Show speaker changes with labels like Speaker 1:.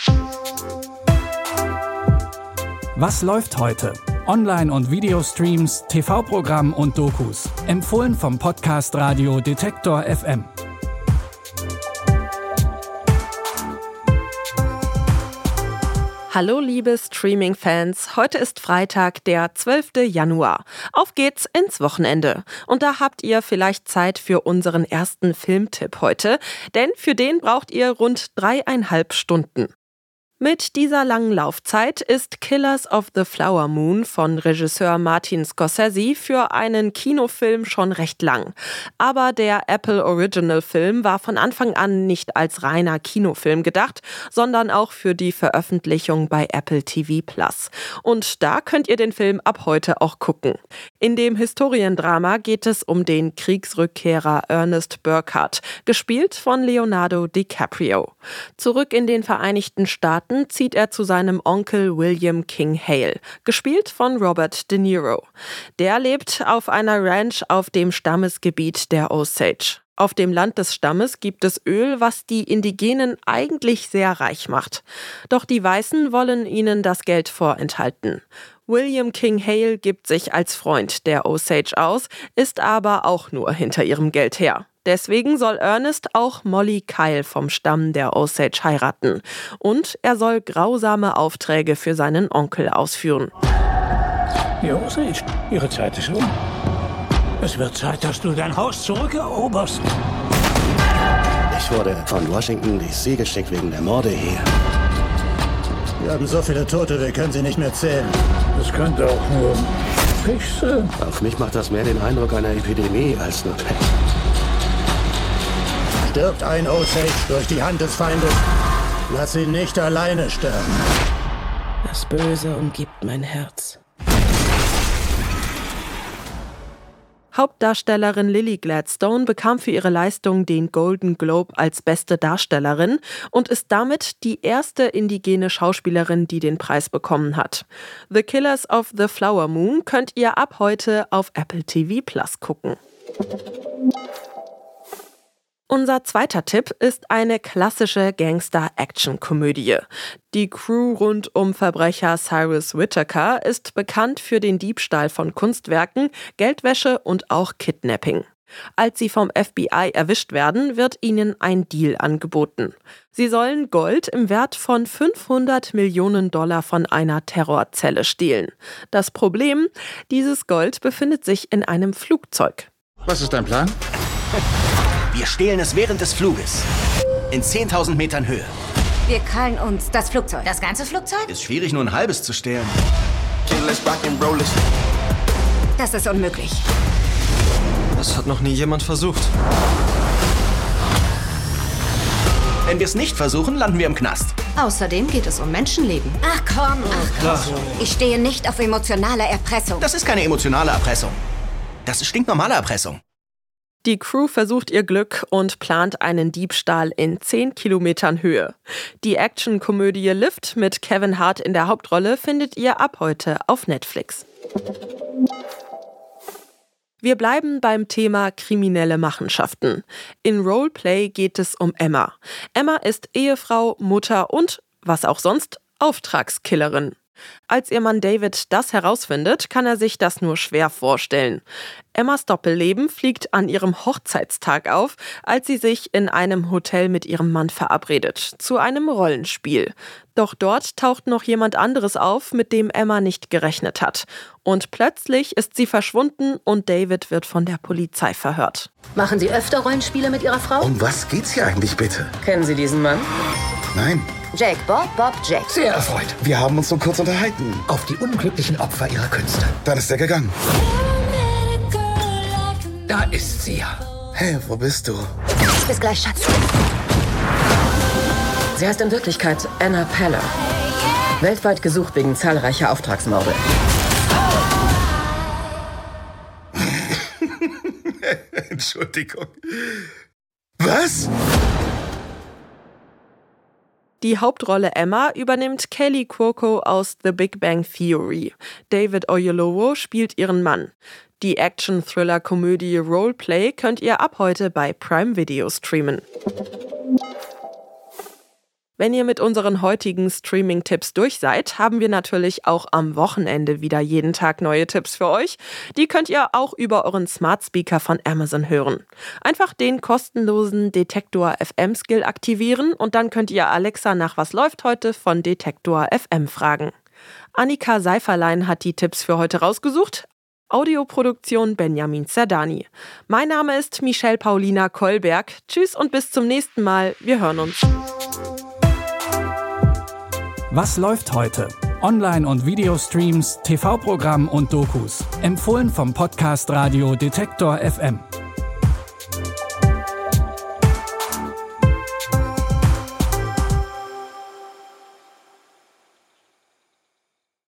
Speaker 1: Was läuft heute? Online- und Videostreams, TV-Programm und Dokus. Empfohlen vom Podcast Radio Detektor FM.
Speaker 2: Hallo liebe Streaming-Fans, heute ist Freitag, der 12. Januar. Auf geht's ins Wochenende. Und da habt ihr vielleicht Zeit für unseren ersten Filmtipp heute, denn für den braucht ihr rund 3,5 Stunden. Mit dieser langen Laufzeit ist Killers of the Flower Moon von Regisseur Martin Scorsese für einen Kinofilm schon recht lang. Aber der Apple Original Film war von Anfang an nicht als reiner Kinofilm gedacht, sondern auch für die Veröffentlichung bei Apple TV+. Und da könnt ihr den Film ab heute auch gucken. In dem Historiendrama geht es um den Kriegsrückkehrer Ernest Burkhardt, gespielt von Leonardo DiCaprio. Zurück in den Vereinigten Staaten zieht er zu seinem Onkel William King Hale, gespielt von Robert De Niro. Der lebt auf einer Ranch auf dem Stammesgebiet der Osage. Auf dem Land des Stammes gibt es Öl, was die Indigenen eigentlich sehr reich macht. Doch die Weißen wollen ihnen das Geld vorenthalten. William King Hale gibt sich als Freund der Osage aus, ist aber auch nur hinter ihrem Geld her. Deswegen soll Ernest auch Molly Kyle vom Stamm der Osage heiraten. Und er soll grausame Aufträge für seinen Onkel ausführen.
Speaker 3: Die Osage, ihre Zeit ist um. Es wird Zeit, dass du dein Haus zurückeroberst.
Speaker 4: Ich wurde von Washington D.C. geschickt wegen der Morde hier.
Speaker 5: Wir haben so viele Tote, wir können sie nicht mehr zählen.
Speaker 3: Das könnte auch nur Pech sein.
Speaker 4: Auf mich macht das mehr den Eindruck einer Epidemie als nur Pech.
Speaker 5: Stirbt ein Osage durch die Hand des Feindes. Lass ihn nicht alleine sterben.
Speaker 6: Das Böse umgibt mein Herz.
Speaker 2: Hauptdarstellerin Lily Gladstone bekam für ihre Leistung den Golden Globe als beste Darstellerin und ist damit die erste indigene Schauspielerin, die den Preis bekommen hat. The Killers of the Flower Moon könnt ihr ab heute auf Apple TV+ gucken. Unser zweiter Tipp ist eine klassische Gangster-Action-Komödie. Die Crew rund um Verbrecher Cyrus Whitaker ist bekannt für den Diebstahl von Kunstwerken, Geldwäsche und auch Kidnapping. Als sie vom FBI erwischt werden, wird ihnen ein Deal angeboten. Sie sollen Gold im Wert von $500 Millionen von einer Terrorzelle stehlen. Das Problem: dieses Gold befindet sich in einem Flugzeug.
Speaker 7: Was ist dein Plan?
Speaker 8: Wir stehlen es während des Fluges. In 10.000 Metern Höhe.
Speaker 9: Wir krallen uns das Flugzeug. Das ganze Flugzeug?
Speaker 8: Ist schwierig, nur ein halbes zu stehlen.
Speaker 9: Das ist unmöglich.
Speaker 10: Das hat noch nie jemand versucht.
Speaker 8: Wenn wir es nicht versuchen, landen wir im Knast.
Speaker 9: Außerdem geht es um Menschenleben. Ach komm. Ich stehe nicht auf emotionale Erpressung.
Speaker 8: Das ist keine emotionale Erpressung. Das ist stinknormale Erpressung.
Speaker 2: Die Crew versucht ihr Glück und plant einen Diebstahl in 10 Kilometern Höhe. Die Actionkomödie Lift mit Kevin Hart in der Hauptrolle findet ihr ab heute auf Netflix. Wir bleiben beim Thema kriminelle Machenschaften. In Roleplay geht es um Emma. Emma ist Ehefrau, Mutter und, was auch sonst, Auftragskillerin. Als ihr Mann David das herausfindet, kann er sich das nur schwer vorstellen. Emmas Doppelleben fliegt an ihrem Hochzeitstag auf, als sie sich in einem Hotel mit ihrem Mann verabredet, zu einem Rollenspiel. Doch dort taucht noch jemand anderes auf, mit dem Emma nicht gerechnet hat. Und plötzlich ist sie verschwunden und David wird von der Polizei verhört.
Speaker 11: Machen Sie öfter Rollenspiele mit Ihrer Frau?
Speaker 7: Um was geht's hier eigentlich bitte?
Speaker 11: Kennen Sie diesen Mann?
Speaker 7: Nein.
Speaker 9: Jake, Bob, Jack.
Speaker 12: Sehr erfreut.
Speaker 7: Wir haben uns nur kurz unterhalten.
Speaker 12: Auf die unglücklichen Opfer ihrer Künste.
Speaker 7: Dann ist er gegangen.
Speaker 12: Da ist sie ja.
Speaker 7: Hey, wo bist du?
Speaker 9: Bis gleich, Schatz.
Speaker 11: Sie heißt in Wirklichkeit Anna Peller. Weltweit gesucht wegen zahlreicher Auftragsmorde.
Speaker 7: Entschuldigung. Was?
Speaker 2: Die Hauptrolle Emma übernimmt Kaley Cuoco aus The Big Bang Theory. David Oyelowo spielt ihren Mann. Die Action-Thriller-Komödie Roleplay könnt ihr ab heute bei Prime Video streamen. Wenn ihr mit unseren heutigen Streaming-Tipps durch seid, haben wir natürlich auch am Wochenende wieder jeden Tag neue Tipps für euch. Die könnt ihr auch über euren Smart Speaker von Amazon hören. Einfach den kostenlosen Detektor FM Skill aktivieren und dann könnt ihr Alexa nach Was läuft heute von Detektor FM fragen. Annika Seiferlein hat die Tipps für heute rausgesucht. Audioproduktion Benjamin Zerdani. Mein Name ist Michelle Paulina Kolberg. Tschüss und bis zum nächsten Mal. Wir hören uns.
Speaker 1: Was läuft heute? Online- und Videostreams, TV-Programm und Dokus. Empfohlen vom Podcast Radio Detektor FM.